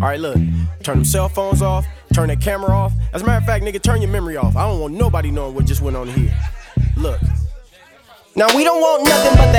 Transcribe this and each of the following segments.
Alright, look, turn them cell phones off, turn that camera off. As a matter of fact, nigga, turn your memory off. I don't want nobody knowing what just went on here. Look. Now we don't want nothing but the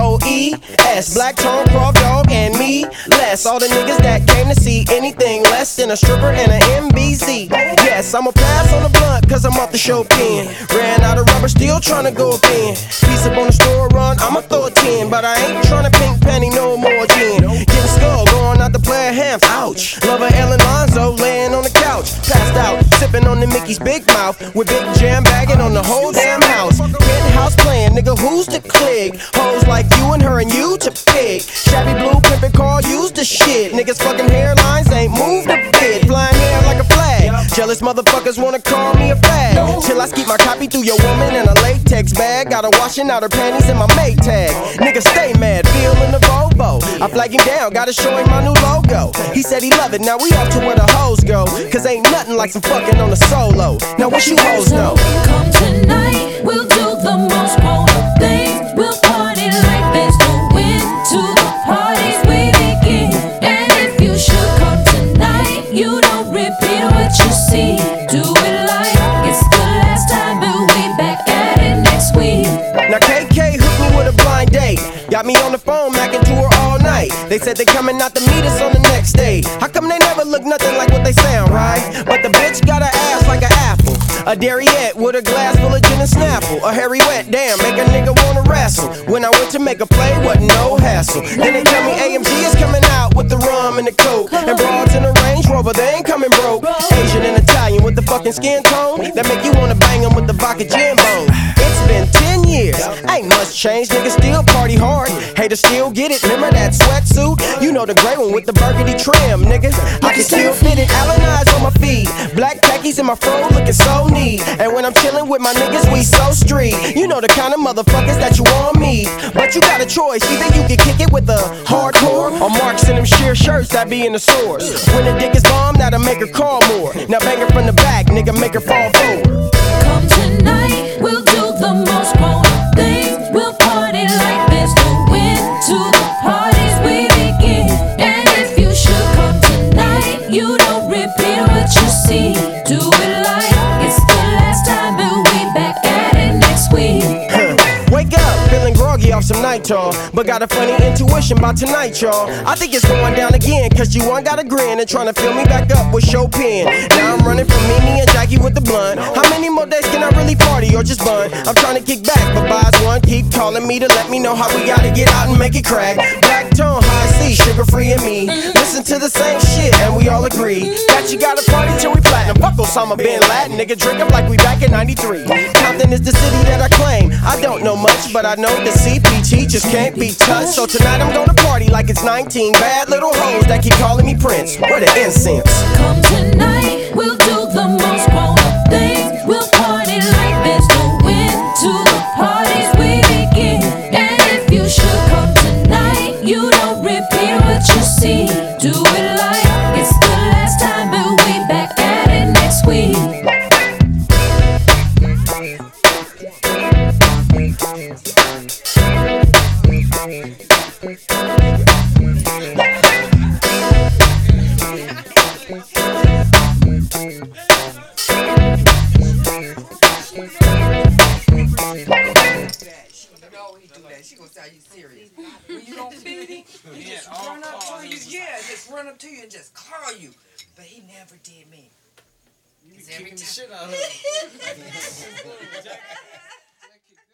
H-O-E-S. Black Tone, Craw Dog, and me less. All the niggas that came to see anything less than a stripper and an MBZ. Yes, I'ma pass on the blunt cause I'm off the show pen. Ran out of rubber, still tryna go up in. Piece up on the store run, I'ma throw a 10. But I ain't tryna pink penny no more again. Getting skull, going out to play a half. Ouch. Lover Ellen Lonzo laying on the couch. Passed out, sipping on the Mickey's big mouth. With Big Jam bagging on the whole damn house. Penthouse playing, nigga, who's the click? Hoes like you and her and you to pick. Shabby blue pimpin' car, use the shit. Niggas fucking hairlines ain't moved a bit. Flying hair like a flag. Jealous motherfuckers wanna call me a fag. Till I skeet my copy through your woman in a latex bag. Got her washing out her panties in my Maytag. Nigga stay mad, feelin' the Volvo. I flag him down, gotta show him my new logo. He said he love it, now we off to where the hoes go. Cause ain't nothing like some fucking on the solo. Now what you hoes know? Come tonight, we'll do the most grown-up things. We'll party like there's no end to the parties we begin. And if you should come tonight, you don't repeat what you see. Do it like it's the last time, but we back at it next week. Now KK hooked me with a blind date. Got me on the phone, macking to her all night. They said they coming out to meet us on the next day. How come they never look nothing like what they sound, right? But the bitch got her ass like an apple. A Dariette with a glass full of gin and Snapple. A hairy wet, damn, make a nigga wanna wrestle. When I went to make a play, wasn't no hassle. Then they tell me AMG is coming out with the rum and the coke. And broads in a Range Rover, they ain't coming broke. Asian and Italian with the fucking skin tone that make you wanna bang them with the vodka gin bone. It's been 10 years, ain't much changed, niggas still party hard. Haters still get it, remember that sweatsuit? You know the gray one with the burgundy trim, nigga. I can still fit it, Allen eyes on my feet. Black khakis in my fro looking so neat. And when I'm chillin' with my niggas, we so street. You know the kind of motherfuckers that you want me. But you got a choice, either you can kick it with the hardcore or marks in them sheer shirts that be in the source. When the dick is bomb, that'll make her call more. Now bang her from the back, nigga, make her fall forward. Come tonight, we'll do the most grown-up things. We'll party like there's no end to the parties we begin. And if you should come tonight, you don't repeat what you see. Do it like it's the last time, but we back at it next week. Wake up, feeling groggy off some nitro, but got a funny intuition about tonight, y'all. I think it's going down again, cause you one got a grin and trying to fill me back up with Chopin. Now I'm running from Mimi and Jackie with the blunt. How many more days can I really party or just bun? I'm trying to kick back, but buys one keep calling me to let me know how we gotta get out and make it crack. Black Tone, high C, sugar free and me. Listen to the same shit and we all agree that you gotta party till we platinum. Fuck Osama Bin Laden, nigga, drink up like we back in 93. Compton is the city that I claim. I don't know much, but I know the CPT just can't be touched. So tonight I'm gonna party like it's 19 bad little hoes that keep calling me Prince. Where the incense? Come tonight, we'll do the most grown-up things. We'll party like there's no end to the parties we begin. And if you should come tonight, you don't repeat what you see. Do it like it's the last time, but we back at it next week. She gonna say, are you serious? When you don't feed him, he just run up to you. Yeah, just run up to you and just call you. But he never did me. You be kicking the shit out of him.